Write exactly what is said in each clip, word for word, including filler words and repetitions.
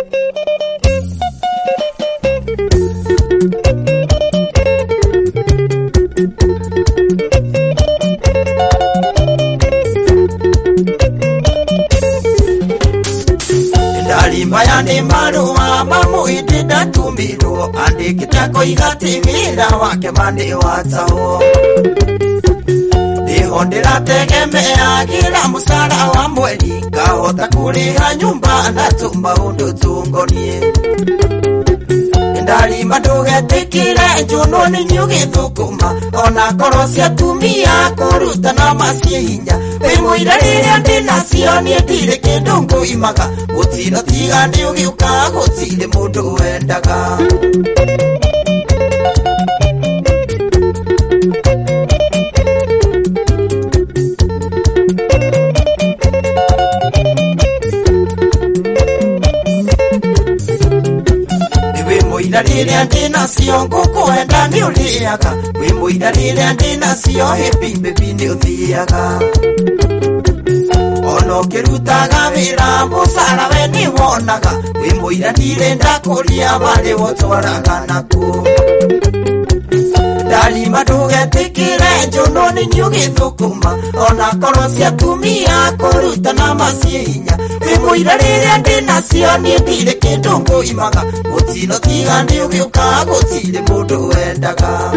Maya ni marua mamu itida tumiro andi kitako igati mira wake mani watao Dihondera tegemea kila musara wa mweli kahota kuriha nyumba na tumba undu tungonie Ndari maduge tikire njuno ni nyugi thukuma ona korosia tumia kuruta na masihinya Emuira rire ndina sio ni ndire kindungu imaga Utino tiga ni ugiuka gutire mundu wendaga Wimuira rire ndina sio ngukwenda ni uliaga Wimuira rire ndina sio hepimbe bini uthiaga Ono kirutaga wira musara we ni wonaga Wimuira ndire ndakuria bari wotwaraga naku Dali maduge tikire njuno ni nyugi thukuma Ona korosia tumia kuruta na masihinya Wimuira rire ndina sio ni ndire kindungu imaga Utino tiga ni ugiuka gutire mundu wendaga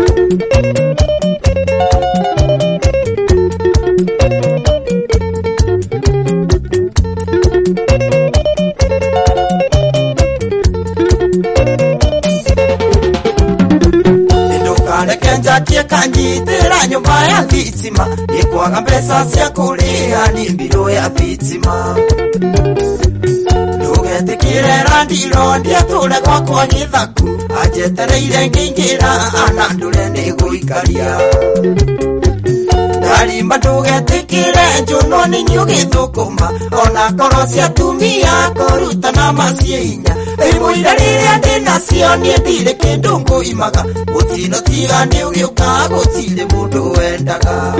Kenjatie kanjitira nyumba ya thitima Nikwaga mbeca cia kuriha ni mbiro ya thitima Ndugetikire randiro ndiature gwakwa githaku Anjetereire ngingira ana ndure ni guikaria Ndari madugetikire njuno ni nyugi thukuma Ona korosia tumia kuruta na masihinya Wimuira rire ndina sio ni ndire kindungu imaga Utino tiga ni ugiuka gutire mundu wendaga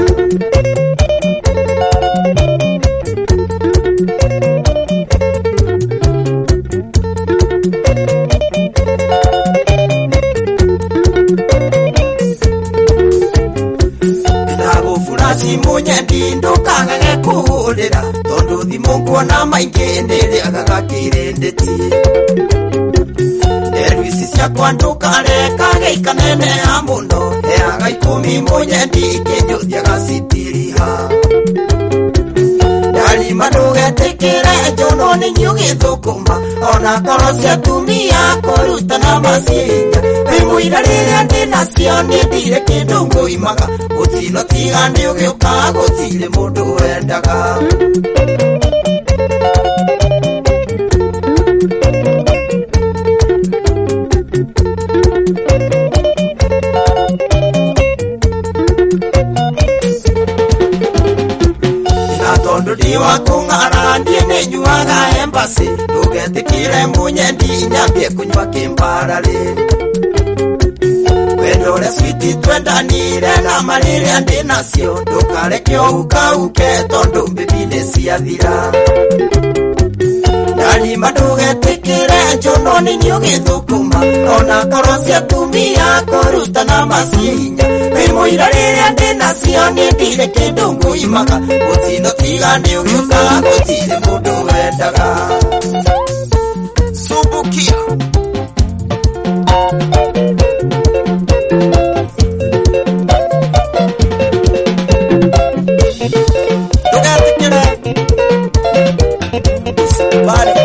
Munye ndindo kangage kuhurira Tondu thimu kuona maingi ndiri agagakire ndeti Nderuisi cia kwanduka reka geikanene ha muno Eaga ikumi munye ndikinyuthia gacitiriha Ndari maduge tikire njuno ni nyugi thukuma Ona korosia tumia kuruta na masihinya Wimuira rire ndina sio ni ndire kindungu imaga Utino tiga ni ugiuka gutire mundu wendaga Tondu diwa kungara ndine nyuaga embasi Ndugetikire munye ndinyambie kunywa kimbarari Wendore switi twendanire na marire ndinasio Ndukareke uka uke tondu mbibine ciathira Ndari madugetikire njuno ni nyugi thukuma Ona korosia tumia kuruta na masihinya Wimuira rire ndinasio ni ndire kindungu imaga Utino tiga ni ugiuka gutire mundu wendaga Subukia Ndugetikire Bari